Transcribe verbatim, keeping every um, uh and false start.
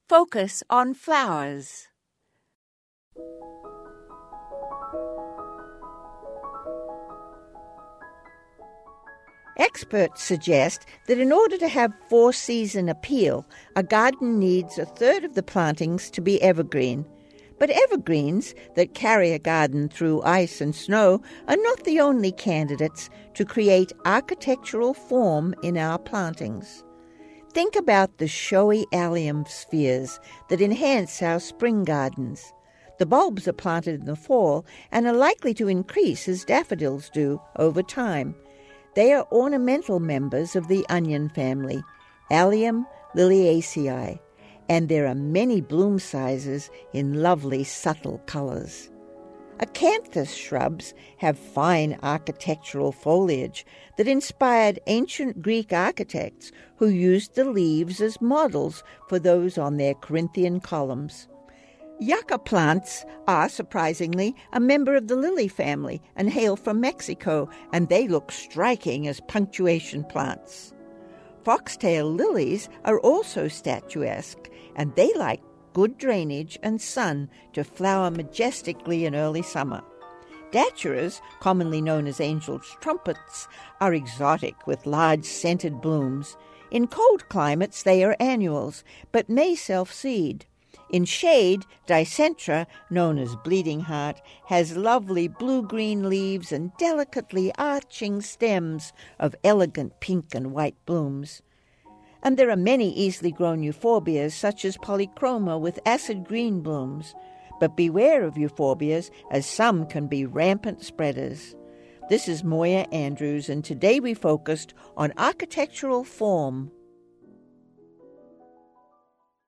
Focus on flowers. Experts suggest that in order to have four-season appeal, a garden needs a third of the plantings to be evergreen. But evergreens that carry a garden through ice and snow are not the only candidates to create architectural form in our plantings. Think about the showy allium spheres that enhance our spring gardens. The bulbs are planted in the fall and are likely to increase as daffodils do over time. They are ornamental members of the onion family, Allium liliaceae, and there are many bloom sizes in lovely subtle colours. Acanthus shrubs have fine architectural foliage that inspired ancient Greek architects who used the leaves as models for those on their Corinthian columns. Yucca plants are, surprisingly, a member of the lily family and hail from Mexico, and they look striking as punctuation plants. Foxtail lilies are also statuesque, and they like good drainage and sun to flower majestically in early summer. Daturas, commonly known as angel's trumpets, are exotic with large scented blooms. In cold climates they are annuals, but may self-seed. In shade, Dicentra, known as bleeding heart, has lovely blue-green leaves and delicately arching stems of elegant pink and white blooms. And there are many easily grown euphorbias, such as polychroma with acid green blooms. But beware of euphorbias, as some can be rampant spreaders. This is Moya Andrews, and today we focused on architectural form.